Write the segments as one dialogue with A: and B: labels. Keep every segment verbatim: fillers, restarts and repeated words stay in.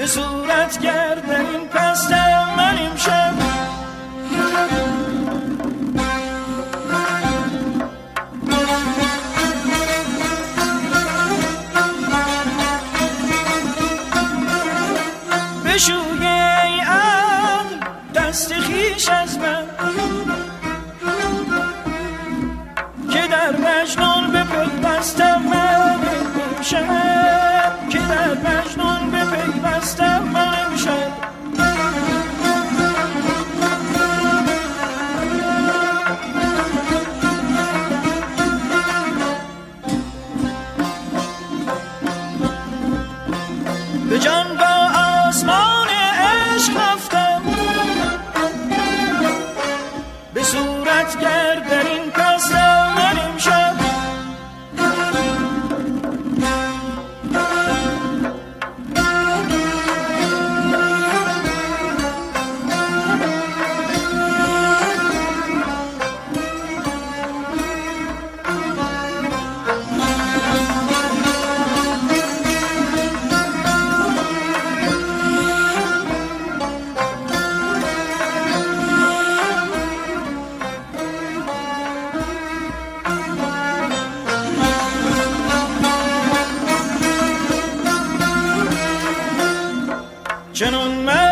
A: به صورت گردن این پستم من امشب بشوی ای عقل دست خویش از من که در مجنون بپیوستم من امشب که در مجنون بپیوستم من امشب به جان با آسمان عشق رفتم به صورت گرد در این پستم من امشب چنان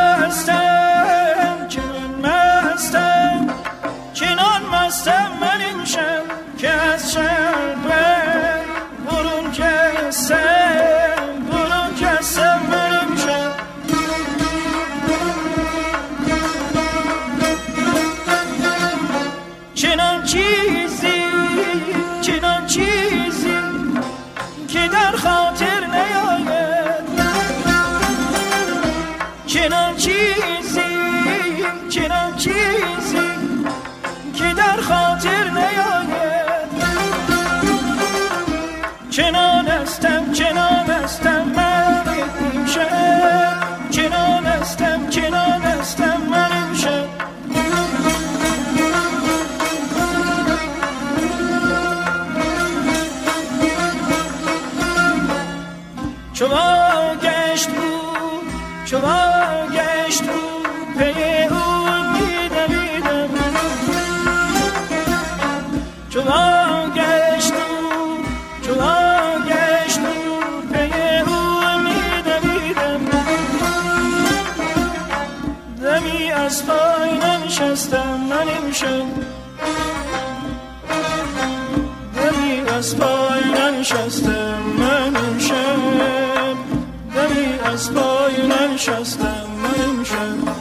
A: مستم چنان مستم چنان مستم من امشب که از شب برون کسم برون کسم من امشب چنان چیزی چنان چیزی که در خاطر نیاید چنان چیزی چنان چیزی که در خاطر نیاید چنان استم چنان استم من امشب چنان استم چنان استم من امشب چو گشت بود چو گشت بود پی او می‌دویدم چو گشت بود چو گشت بود پی او می‌دویدم دمی از پای ننشستم من امشب دمی از پای ننشستم من امشب دمی از پای ننشستم من امشب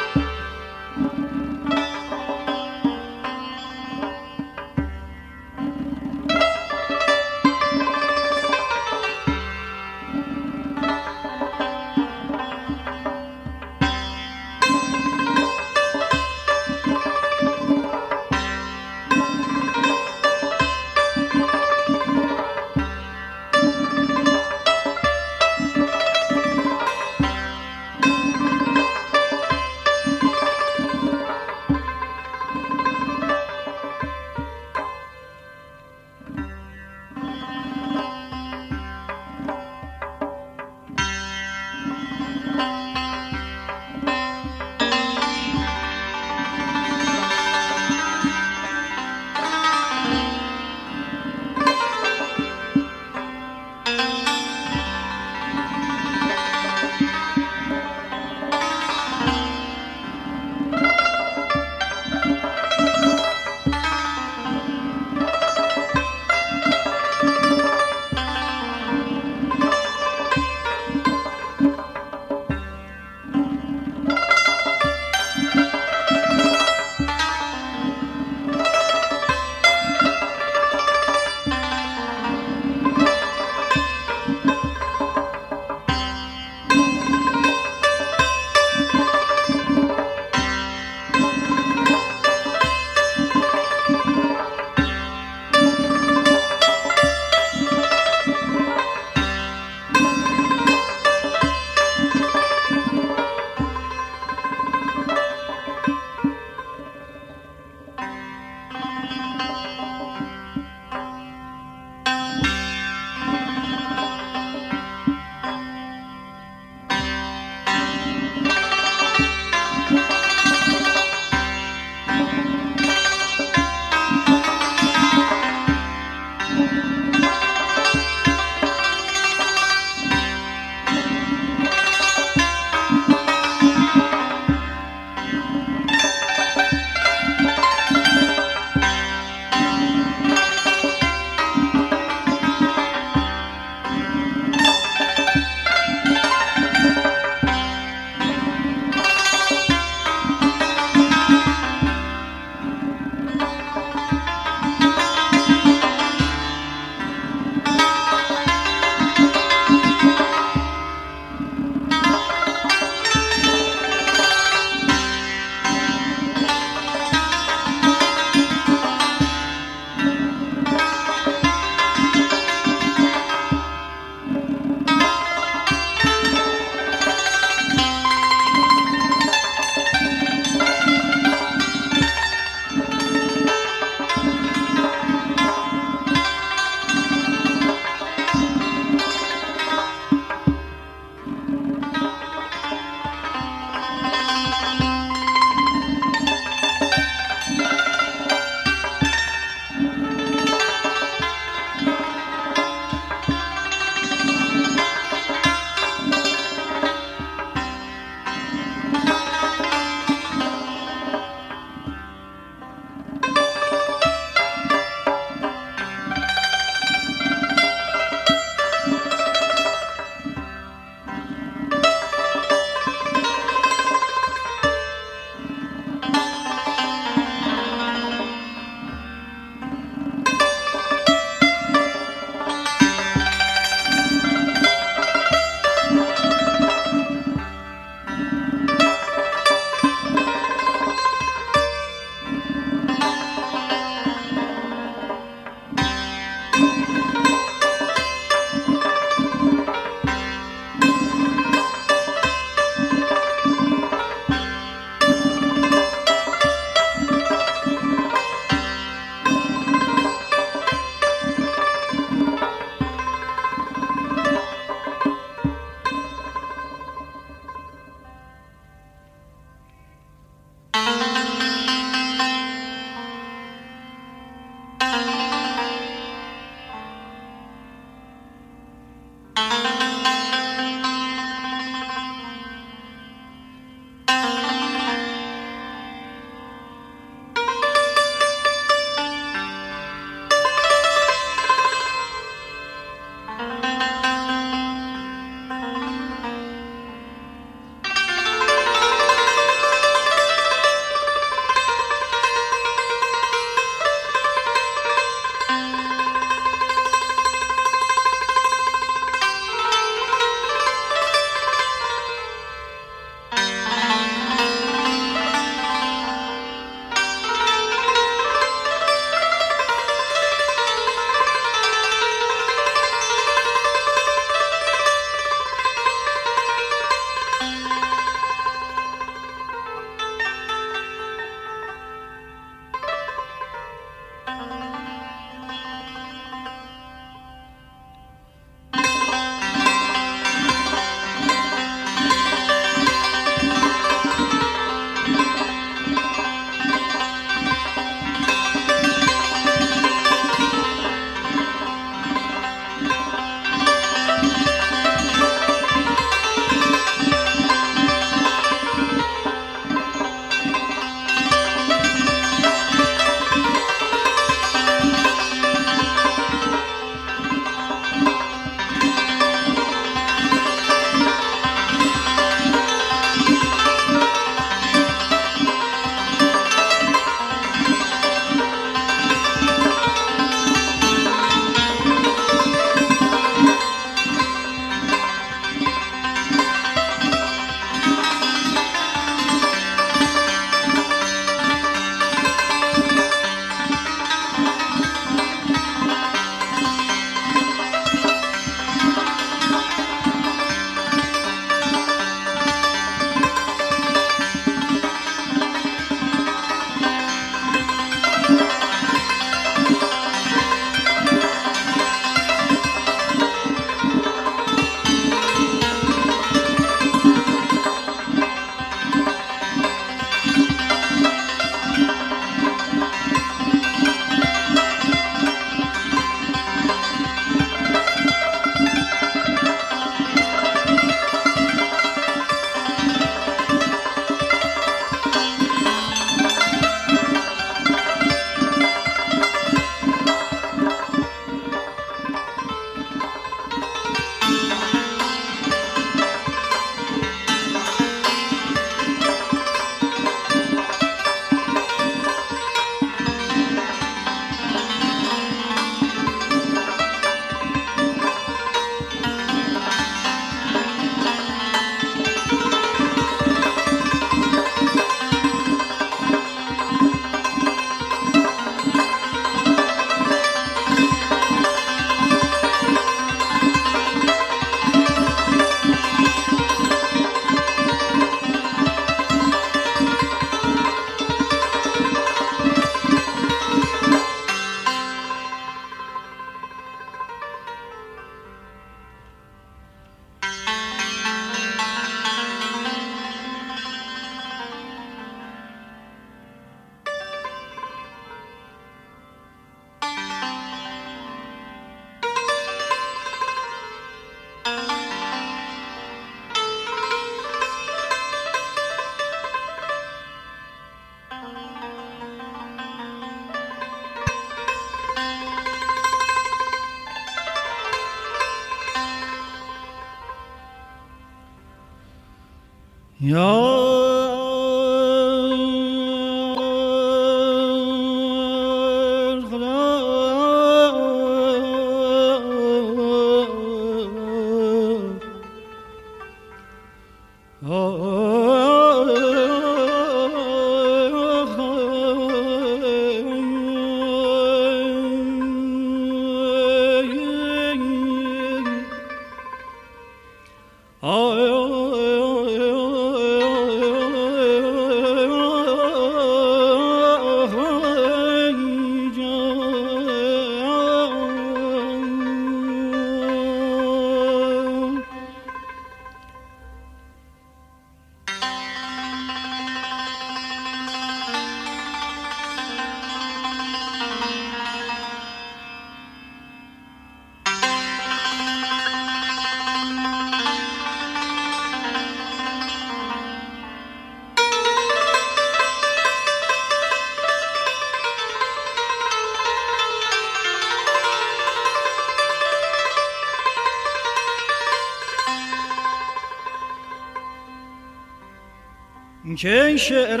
A: که شعر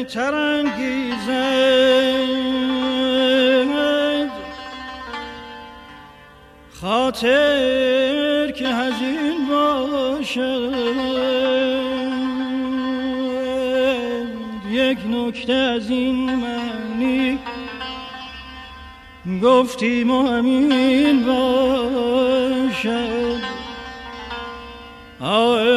A: ترانگیزد خاطر که حزین باشد، یک نکته از این معنی گفتیم و همین باشد. آی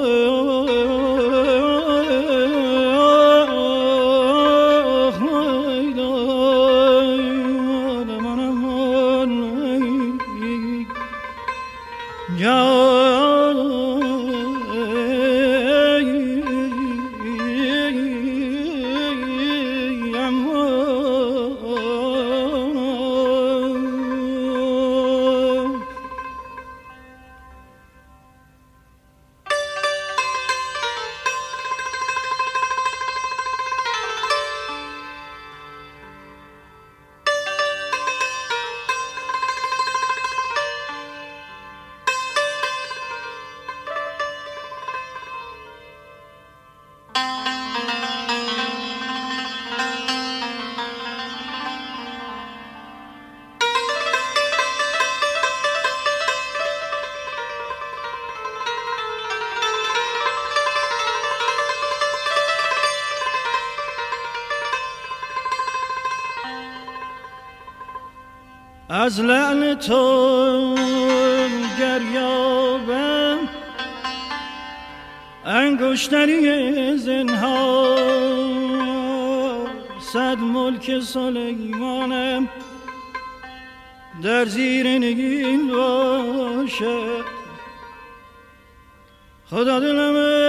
A: از لعن تو گریابم انگشتری زنهار، صد ملک سلیمانم در زیر نگین باشد. خدا دلم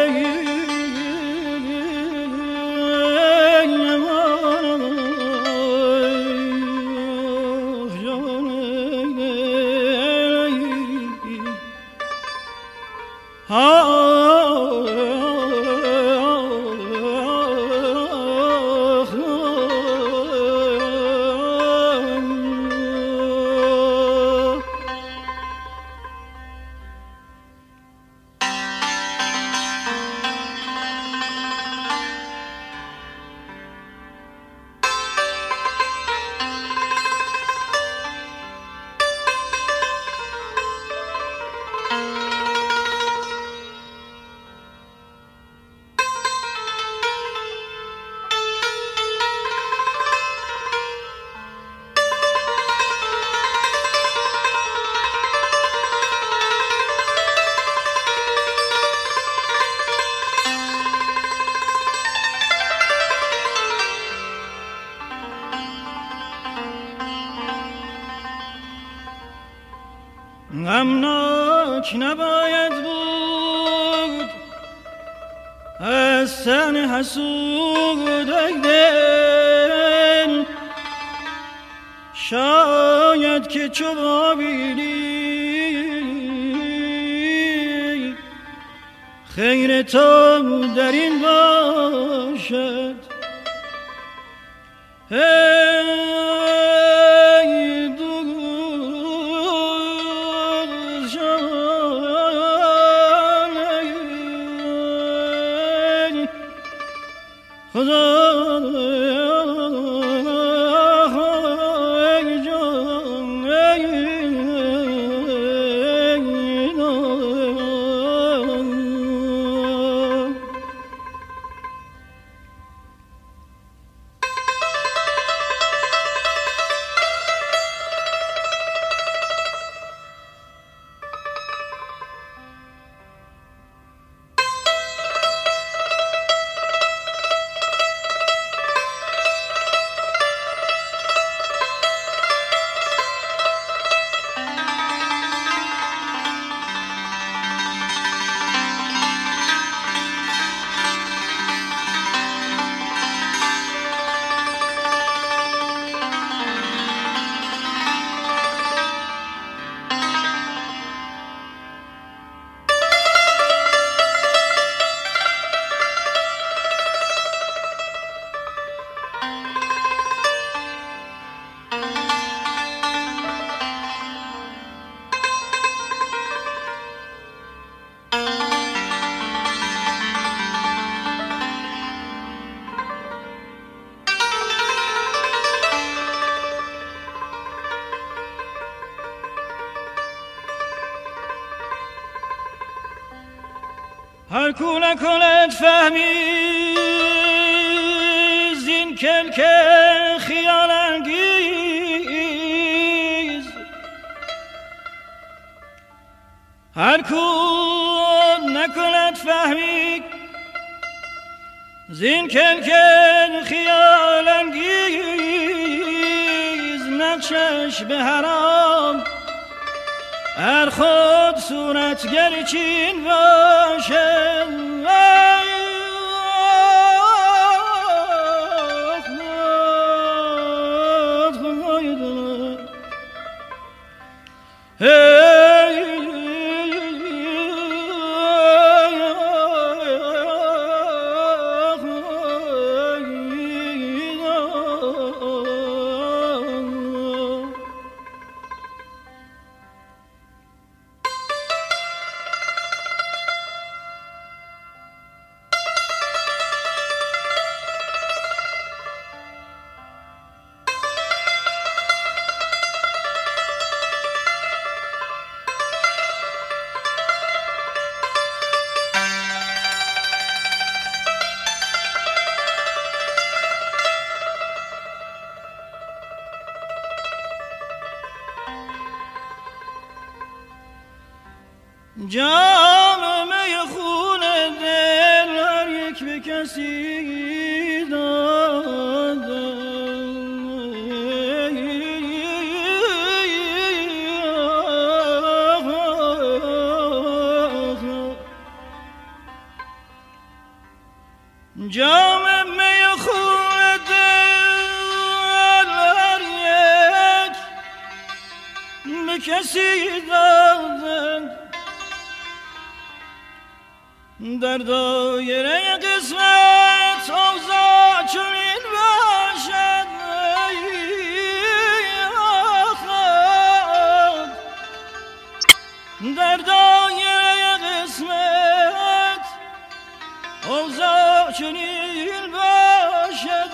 A: غمناک نباید بود از تن حسود دل، شاید که چو بابیلی خیر تو در این باشد. هر کو نکند فهمی زین کلک خیال انگیز، هر کو نکند فهمی زین کلک خیال انگیز، نقشش به حرام هر خود صورتگر چین باشه. جام می خون دل هر یک به کسی داده، جام می خون دل هر یک به کسی داده، در دایره قسمت اوضاع چنین باشد آخر، در دایره قسمت اوضاع چنین باشد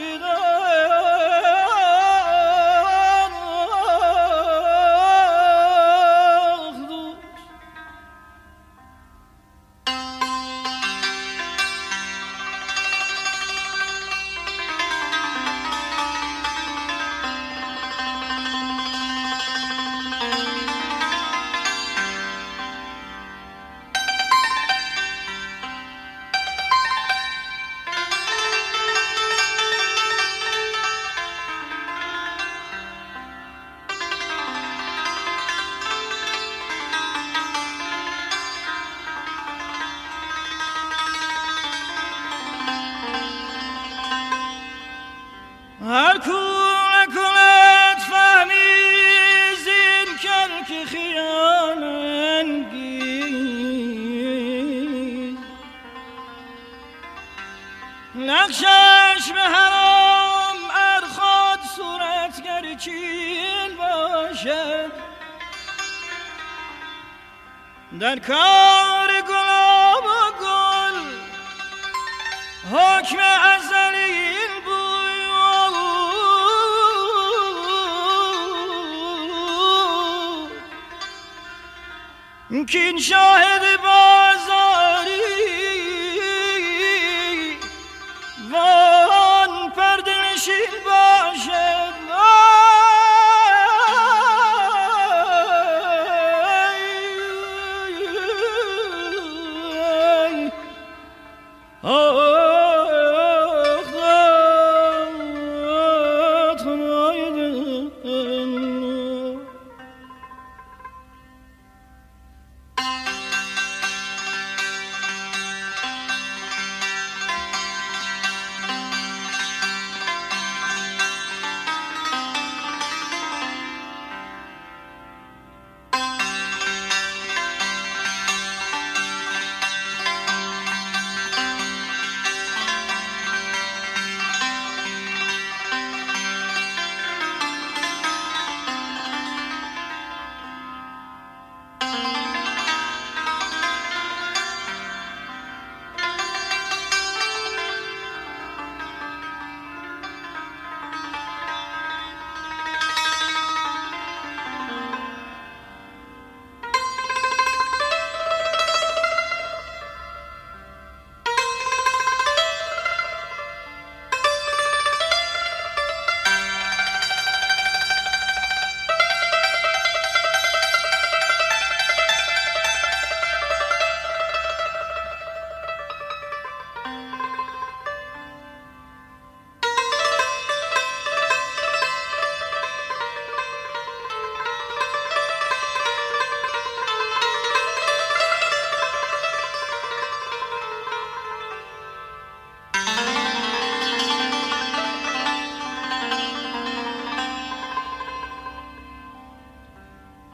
A: هر کو نکند فهمی زین کلک خیال انگیز، نقشش به حرام ار خود صورتگر چین باشد، در کار گلاب و گل حکم ازلی کین شاهد بازاری وان پرده نشین باشد.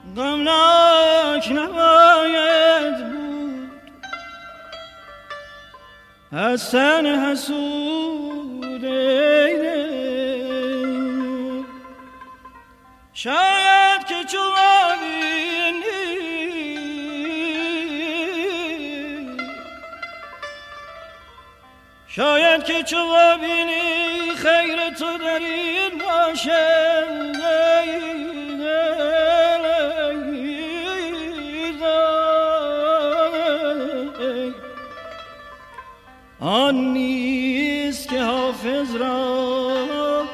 A: غمناک نباید بود از تن حسود شاید که چو ببینی شاید که چو ببینی خیر تو در این باشد آن نیست که حافظ را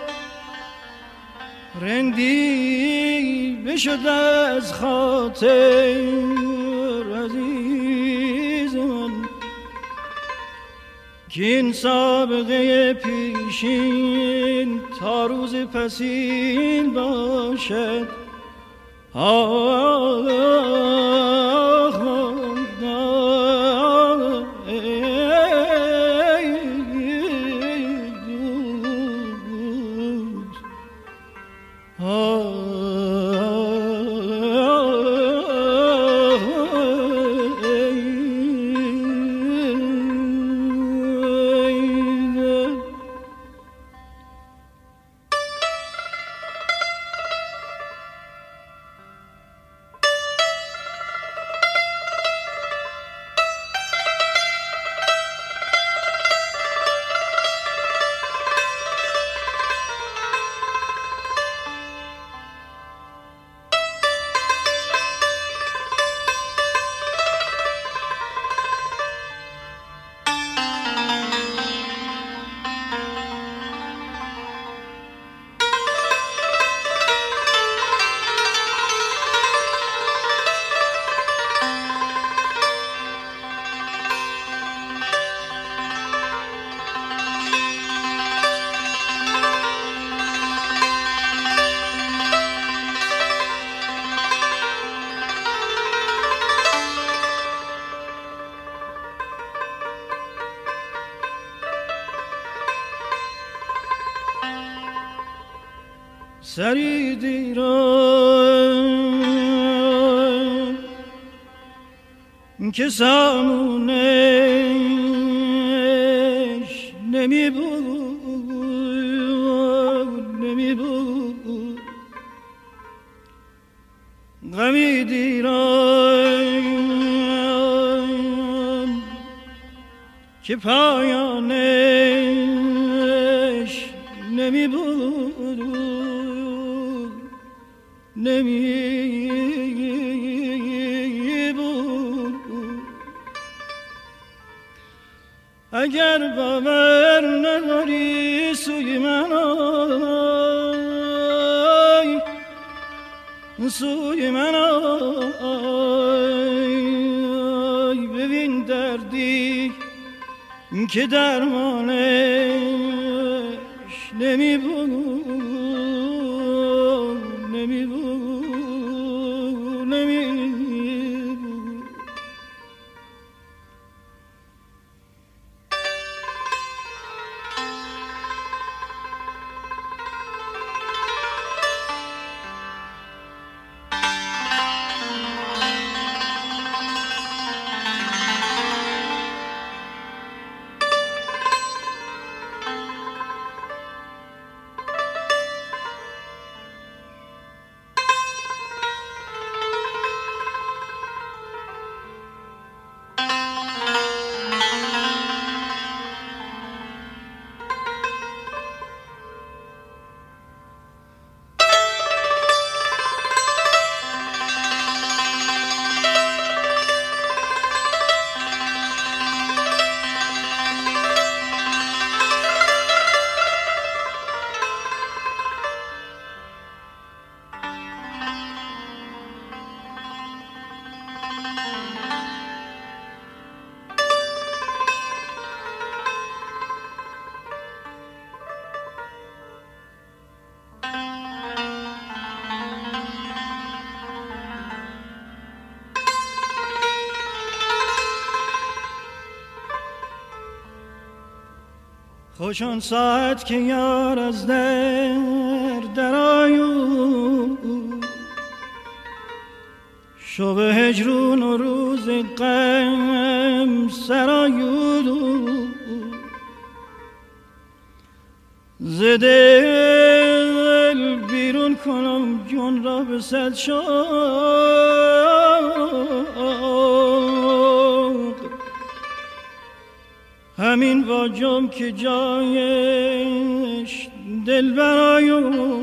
A: رندی بشد از خاطر عزیز من که این سابقه پیشین تا روز پسین باشد. آه سری دیران که سامونش نمی بود نمی بود غمی دیران که پایانش نمی بود نمی بود. اگر باور نداری سوی من آی سوی من آی ببین دردی که درمانش نمی بود نمی بود نمی بود. خوش آن ساعت که یار از در درآید شب هجرون و روز غم سرایود ز دل بیرون کنم جان را به صد شوق همین واجم که جایش دل برایو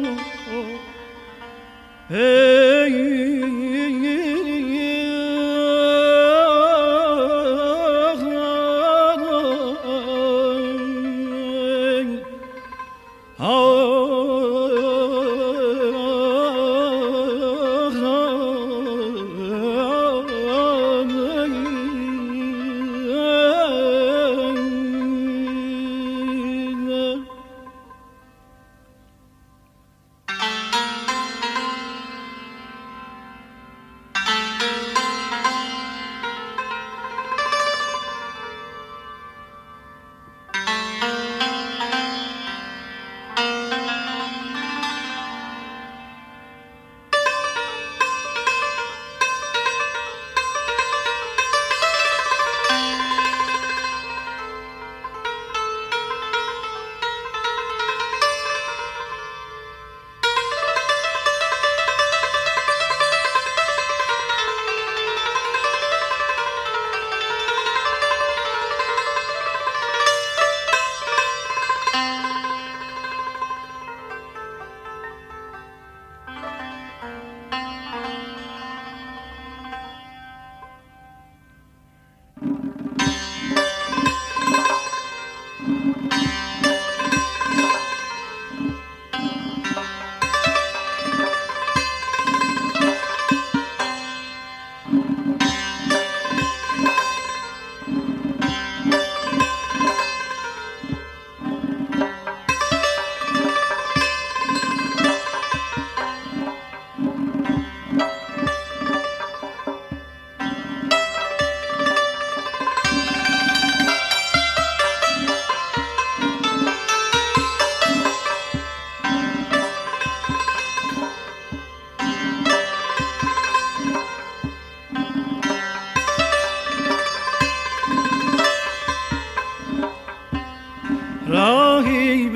A: راهی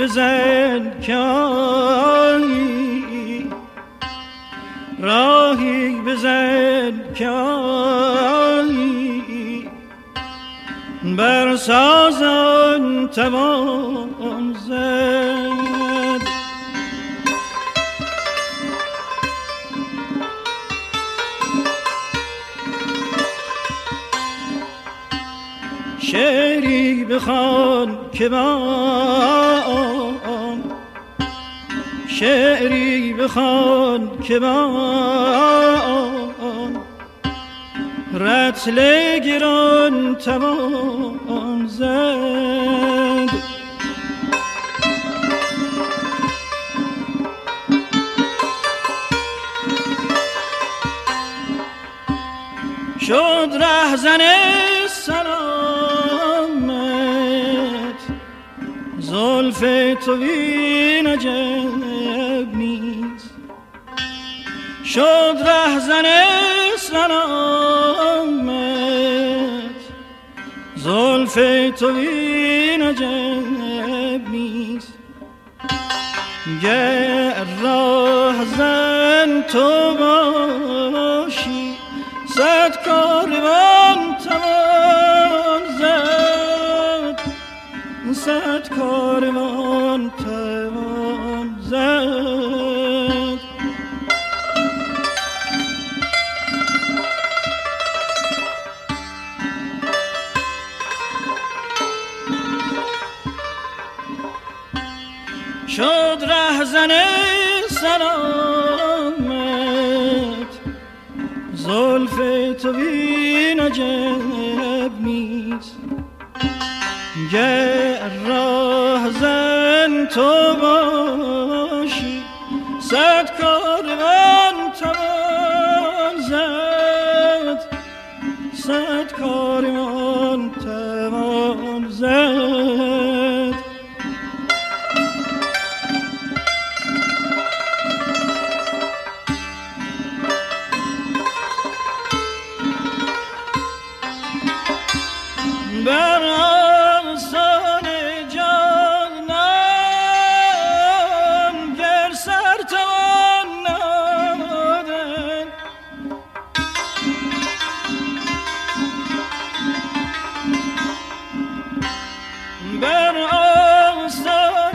A: بزن که آیی راهی بزن که آیی بر سازان توان زد شعری بخوان که من شعری بخوان که من رتل گران توان زد شد رهزن سلامت زلف تو این عجب نیست شد رهزن سلامت زلف تو این عجب نیست گر راهزن تو باشی صد کاروان توان زد صد کاروان توان زد شد رهزن سلامت زلف تو بین عجب نیست گر راهزن تو باشی صد کاروان توان زد صد کاروان توان زد بر آستان جانم گر سر توان نهادن بر آستان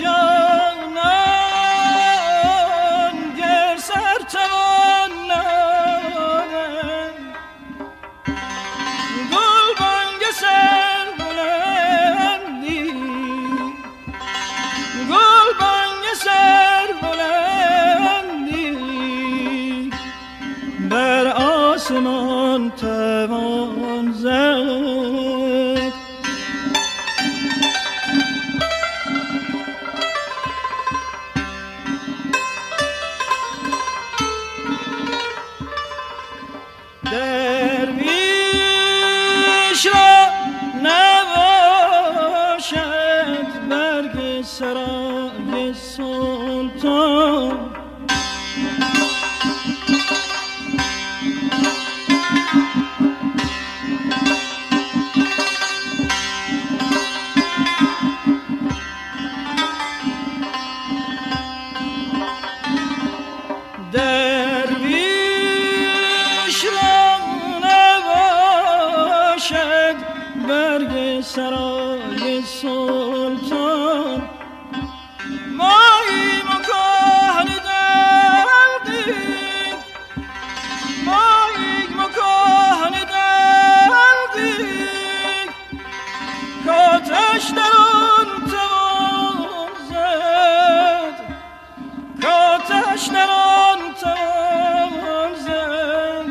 A: جانم گر سر توان نهادن گل بانگ سر بلندی گل بانگ سر بلندی بر آسمان توان زد درویش را نباشد برگ سرای سلطان درویش را نباشد برگ سرای سلطان مایی مکان دردی مایی مکان دردی کاتش در آن توان زد کاتش در آن توان زد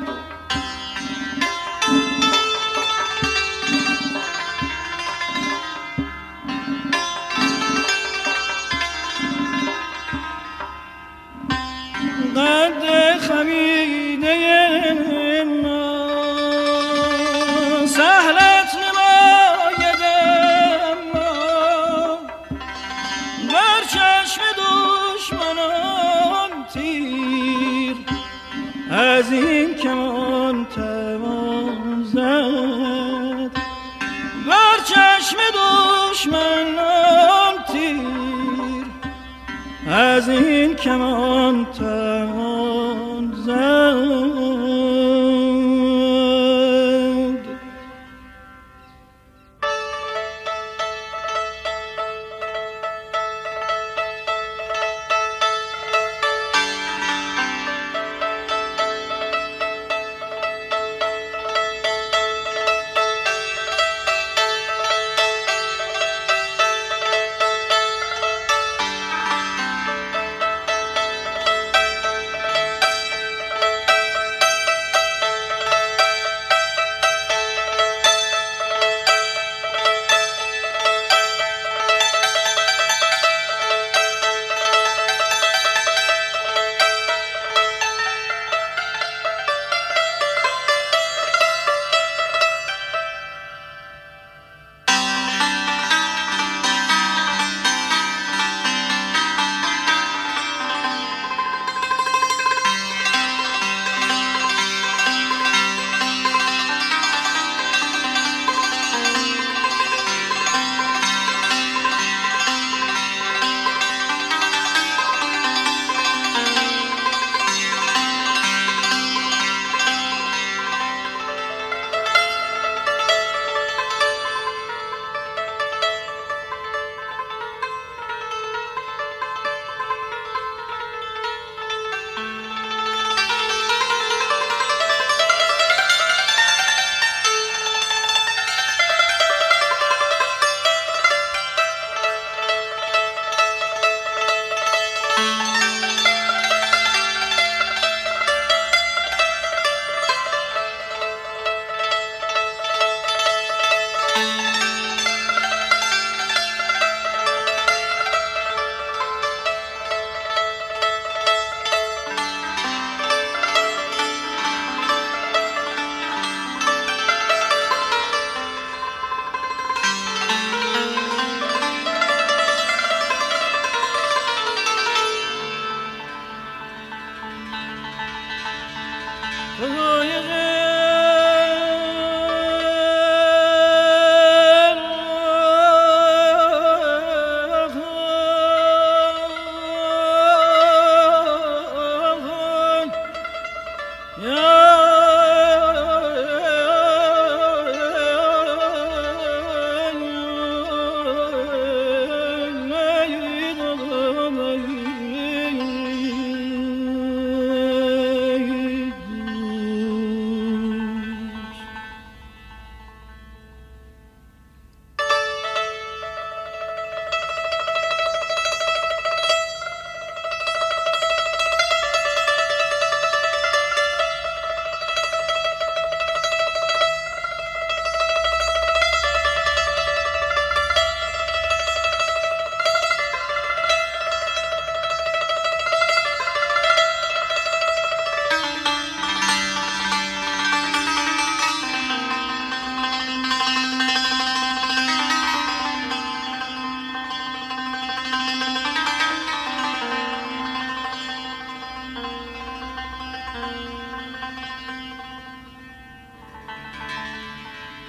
A: قد خمیده ما سهلت نماید اما بر چشم دشمنان تیر از این کمان توان زد بر چشم دشمنان تیر از این کمان توان زد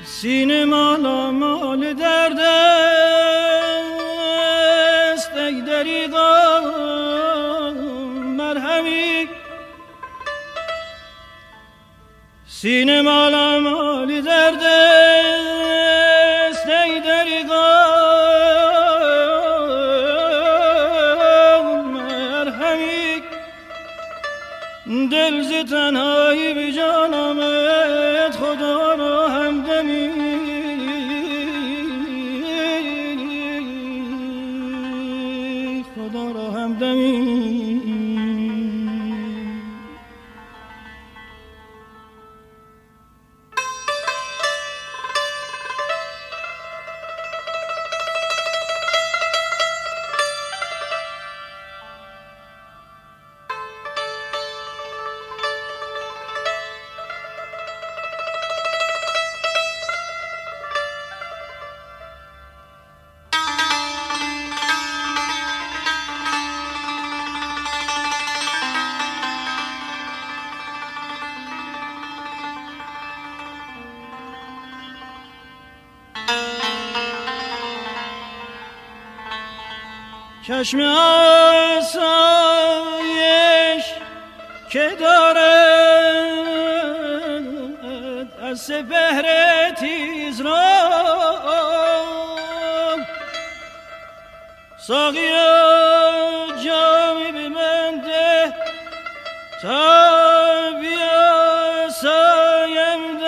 A: سینه مالا مال درد است ای دریغا مرهمی سینه مالا مال درد است ای دریغا مرهمی دل ز تنهایی بی جان آمد خدا را همدمی خدا را همدمی چشم آسایش که دارد از سپهر تیز را ساقیا جامی به من ده تا بیاسایم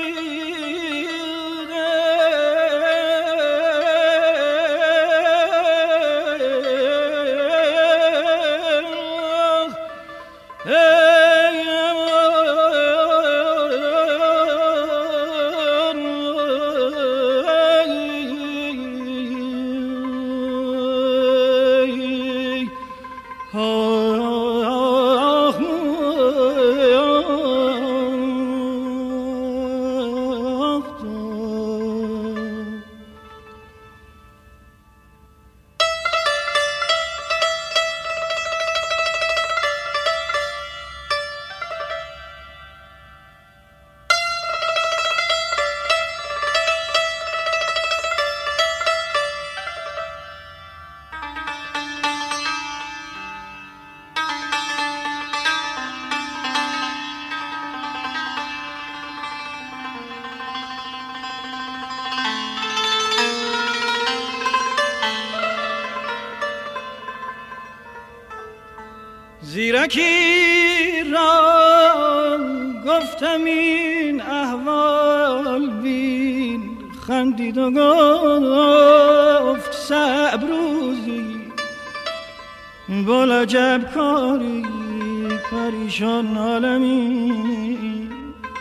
A: زیرکی را گفتم این احوال بین خندید و گفت صعب روزی بلجب کاری پریشان عالمی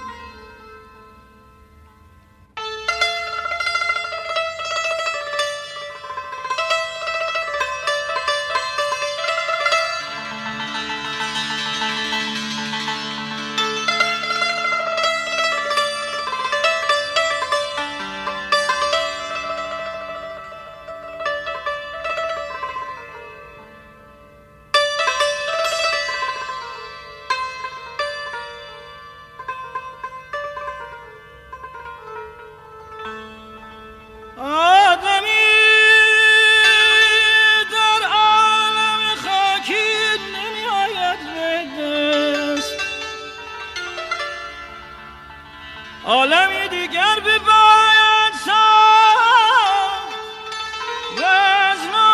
A: عالمی دیگر به باید ساخت وزن و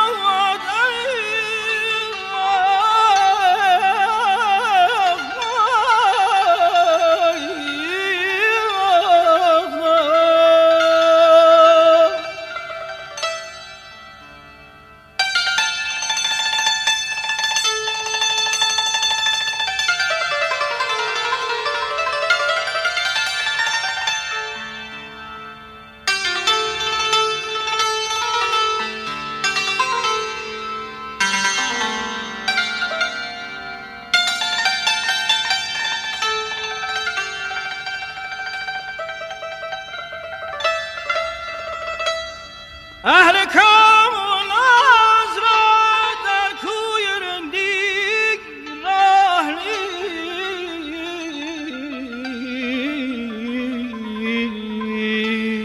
A: اهل کام و ناز را در کوی رندیک راه نیست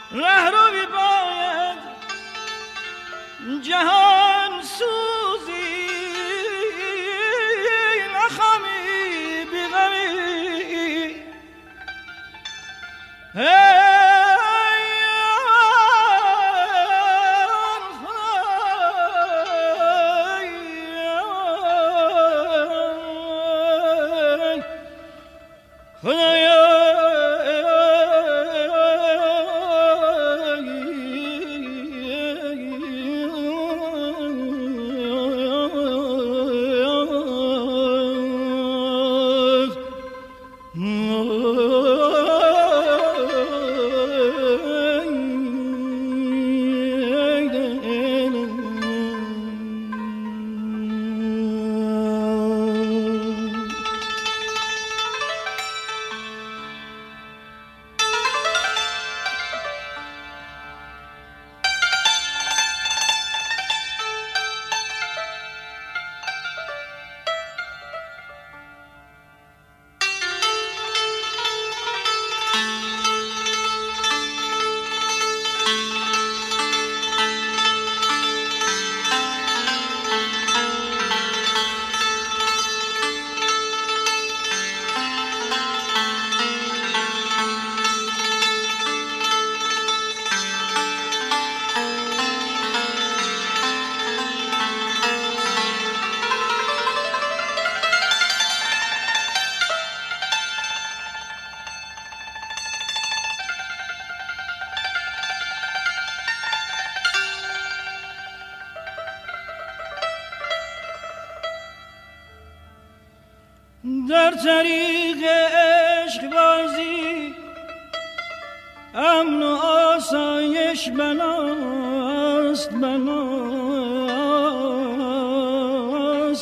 A: رهروی باید جهان سوزی نخمی بیغمی در طریق عشق بازی امن و آسایش بناست بناست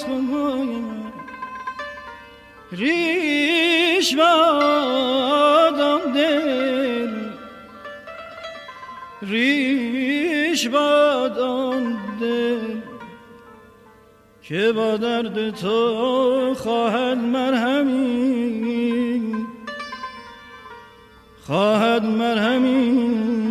A: ریش بادم دل ریش بادم دل که با درد تو خواهد مرهمی خواهد مرهمی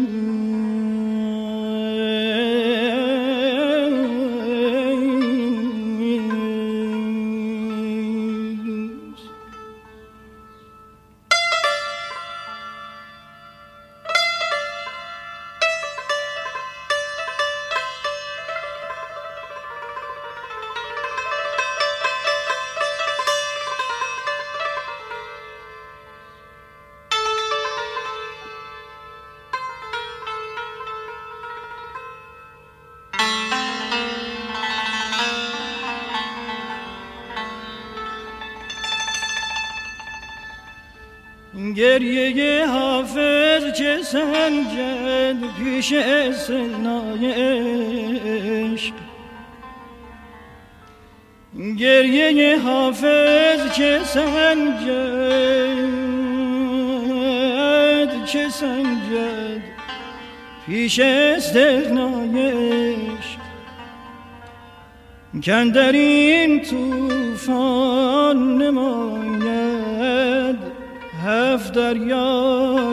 A: گریه حافظ چه سنجد پیش سنای عشق گریه حافظ چه سنجد چه سنجد پیش استغنای عشق کاندر این طوفان نماید هفت دریا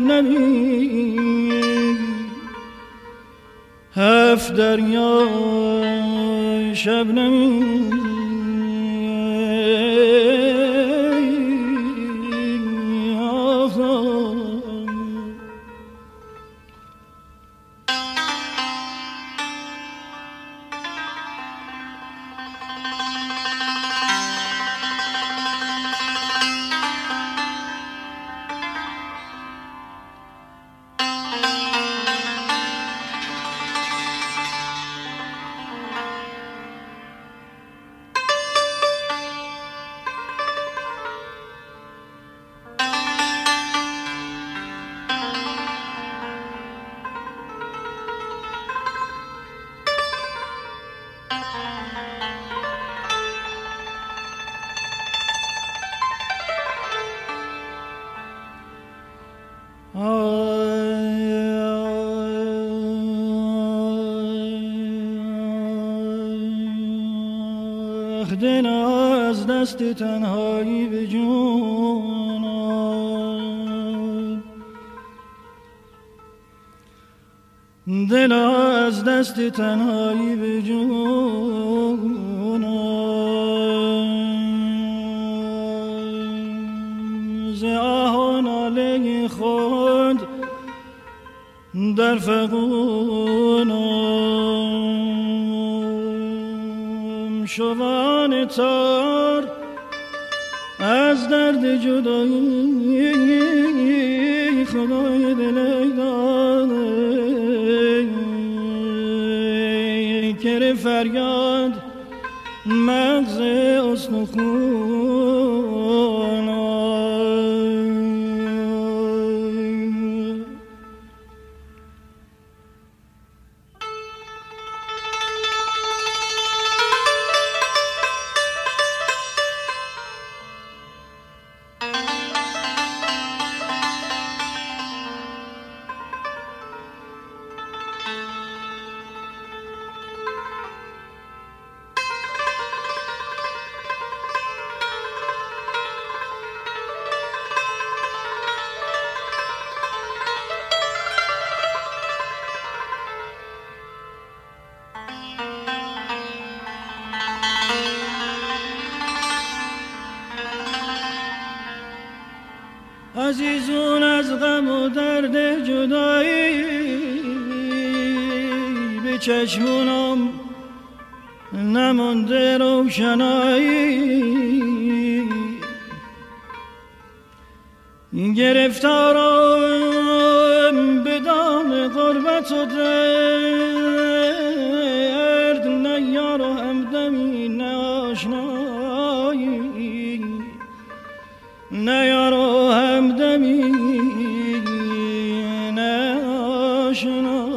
A: شبنمی هفت دریا شبنمی دل از دست تنهایی به جون دل از دست تنهایی به جونم ز آه و ناله خود در فغانم شوان تار از درد جدایی خدای دل داده کر فریاد مغز استخونم عزیزون از غم و درد جدایی به چشمونم نمونده روشنایی گرفتارم به دام غربت و درد نه یار و همدمی نه آشنایی نه یار و همدمی نه آشنایی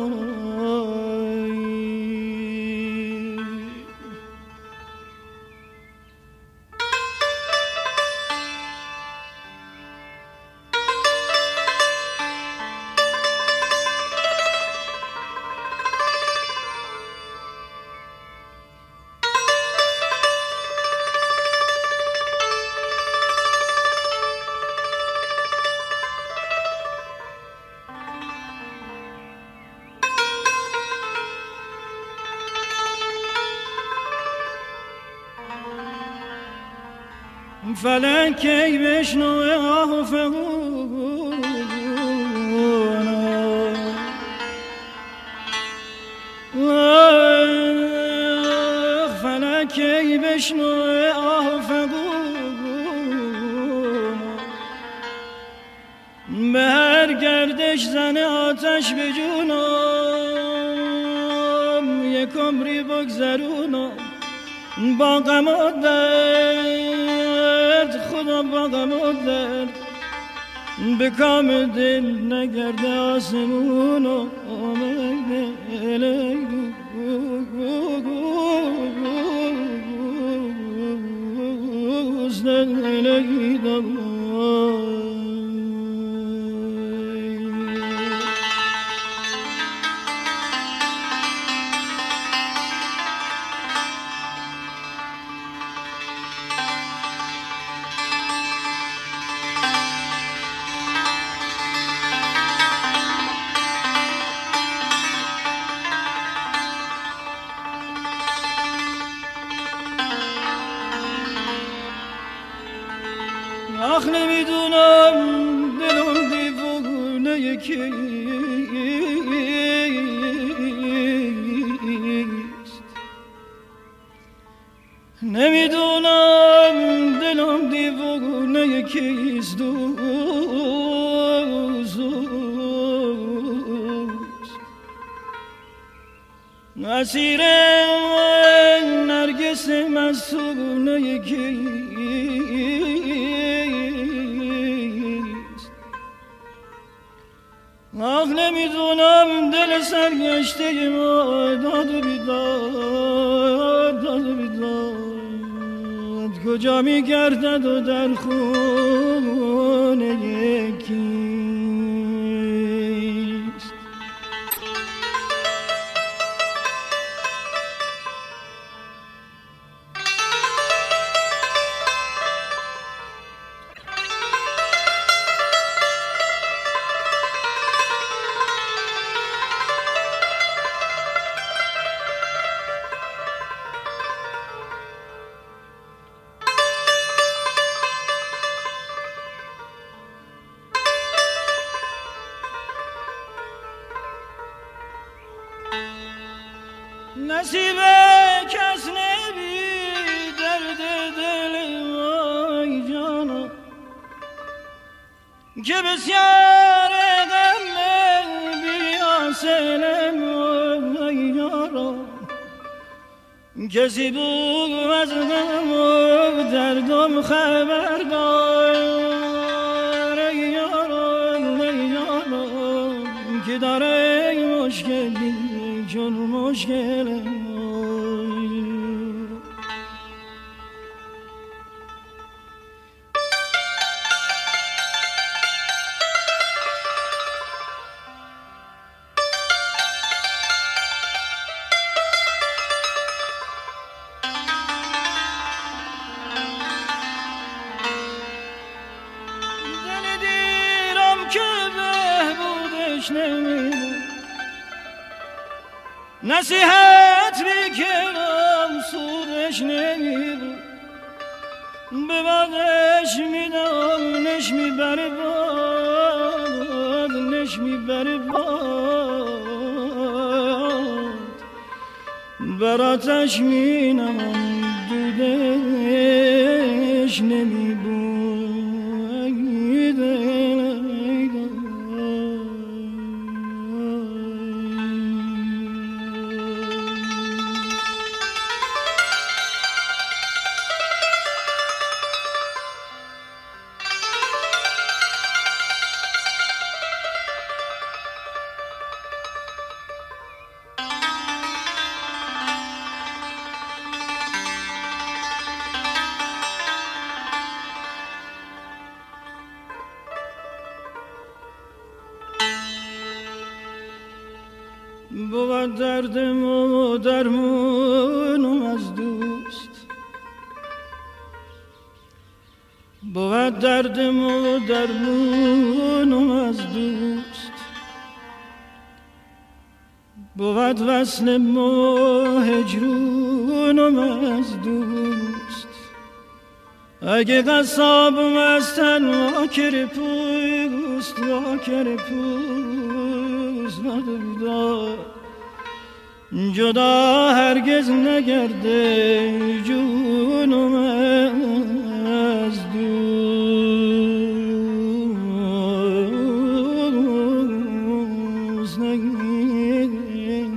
A: فلک کی بشنوه آه و فغانم فلک کی بشنوه آه و فغانم به هر گردش زن آتش به جونم یک عمری بگذرونم با غم و درد خدا با غم و درد به کام دل نگرده آسمون و آمده الیگو گوزده الیگو آخ نمیدونم دلم دیوونه یکیست نمیدونم دلم دیوونه یکیست دوست اسیر نرگس مستونه یکیست آخ نمیدونم دل سرگشته ما داد و بیداد داد و بیداد کجا میگردد و در خونه یکی نصیب کس نبی درد دل وای جانا که بسیار غم بی حاصلم وای یارا کسی بود از غم و دردم خبردار ای یارا ای یارا که داره مشکلی چون مشکلم نصیحت میکنم سودش نمیره به بادش میدم نش میبره باد نش میبره باد براتش مینم دودش نمیبویده بود دردم و درمونم از دوست بود دردم و درمونم از دوست بود وصلم و هجرونم از دوست اگه قصابم از تن واکر پوست واکر پوست ندیدار جدا هرگز نگرده جونم از دوست نگرده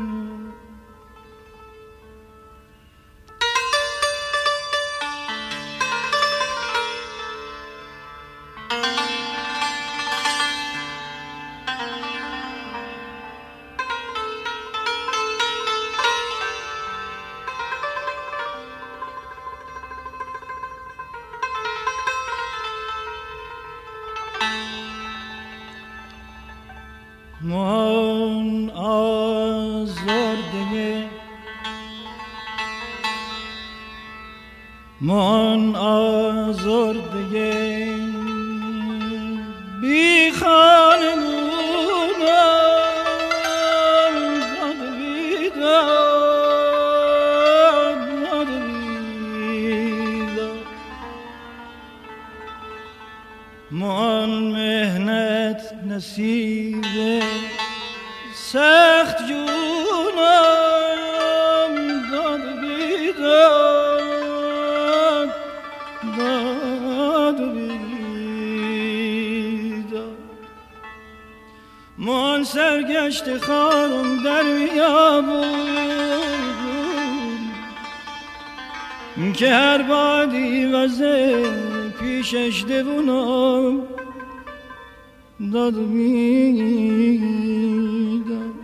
A: من آزرده من آزرده بی خانمونم داد بیداد داد بیداد من مهنت نصیبه سخت جونم داد بیداد داد بیداد من سرگشت خارم در بیابون که هر بادی وزه پیشش دوونم داد بیداد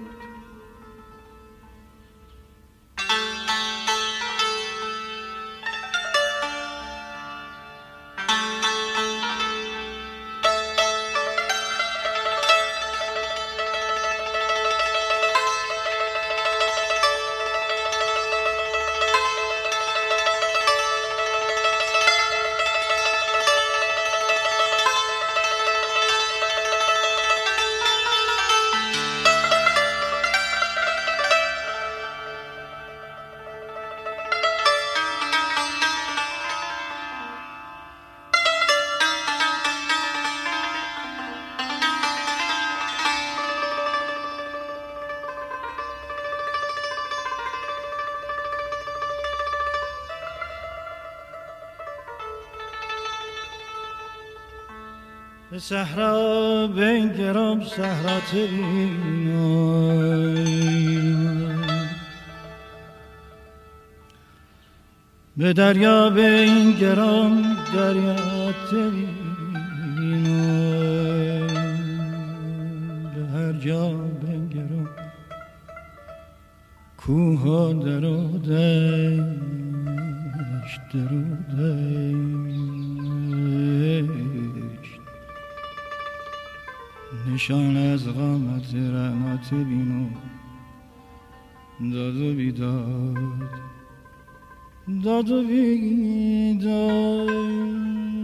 A: صحرا بنگرم صحرا تبینم به دریا بنگرم دریا تبینم به هر جا بنگرم کوه ها در و دشت در و دشت نشان از قامت رحمت بینم داد و بیداد داد و بیداد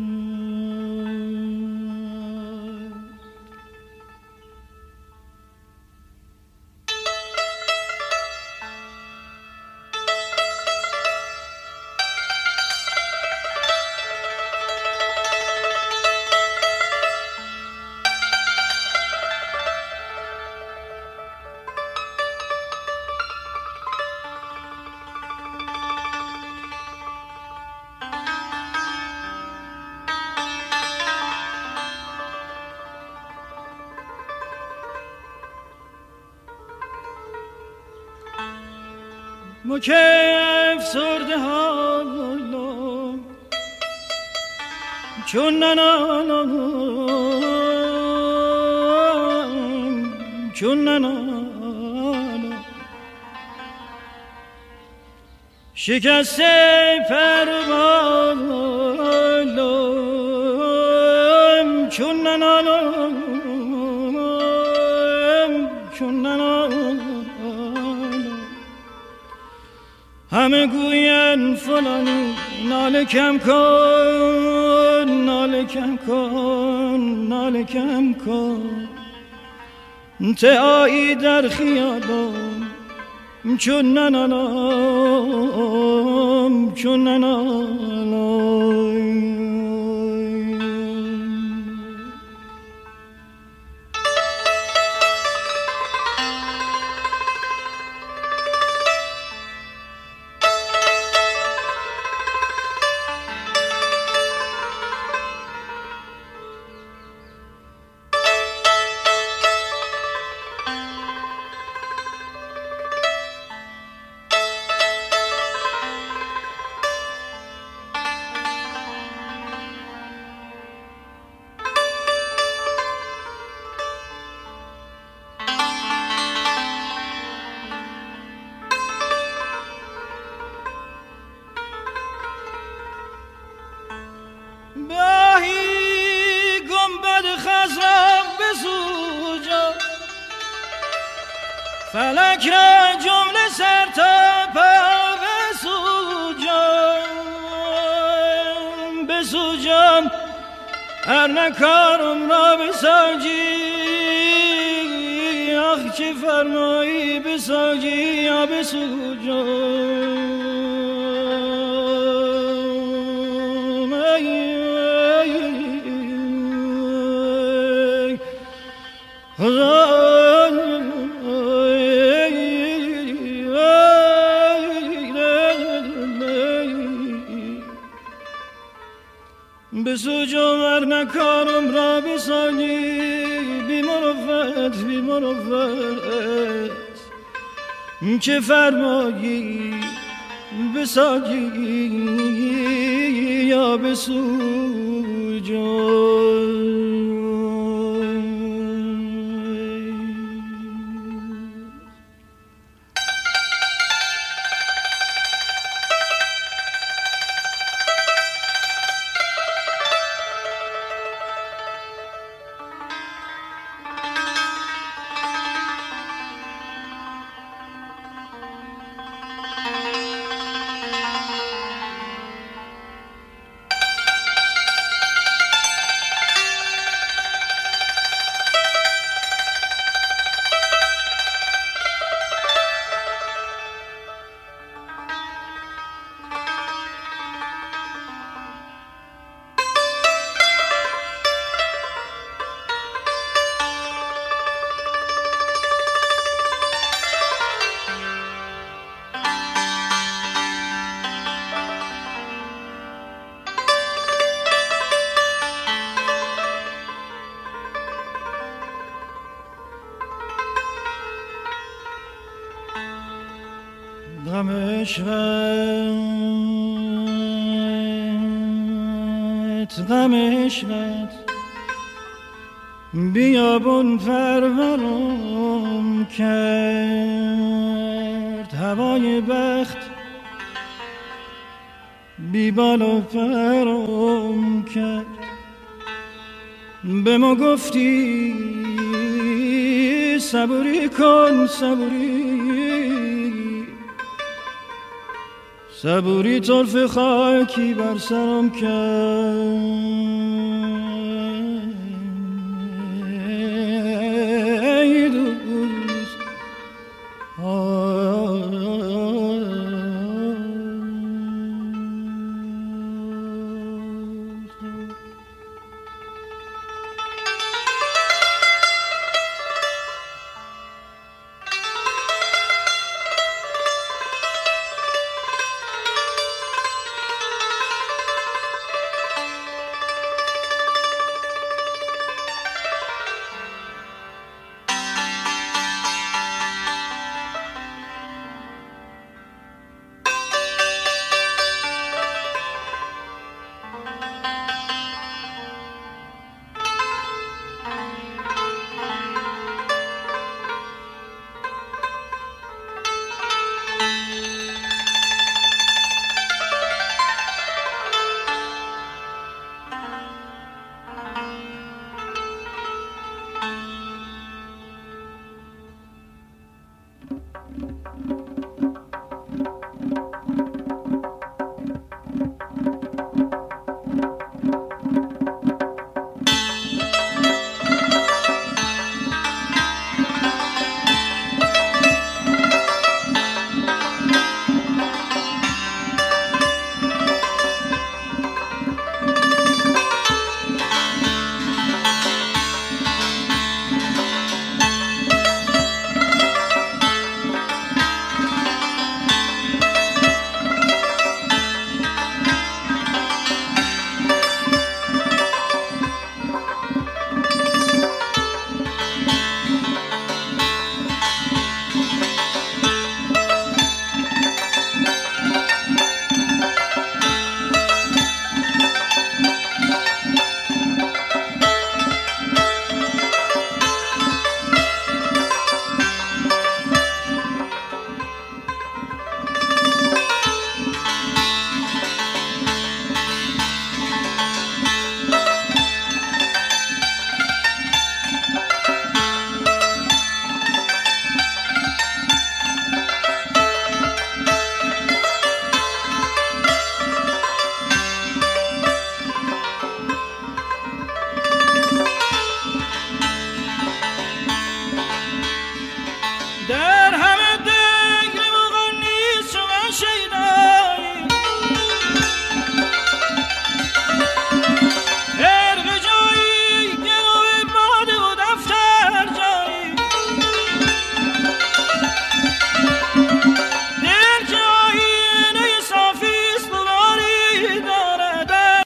A: مکف سرده حالا چون ننالم چون ننالم شکسته پروالم چون ننالم چون ننالم همه گوین فلانی ناله کم کن ناله کم کن ناله کم کن تعایی در خیالم چون ننالم چون ننالم فلک را جمله سر تا پا بسوجم بسوجم هر نکارم را بساجی آخ چه فرمایی بساجی یا بسوجم بسوجم هر نکارم را بساجی بی مروت بی مروت چه فرمایی بساجی یا بسوجم غم عشقت غم عشقت بیابون پرورم کرد هوای بخت بی بال و پرم کرد به ما گفتی صبوری کن صبوری صبوری طرف خاکی بر سرم کرد ای دوست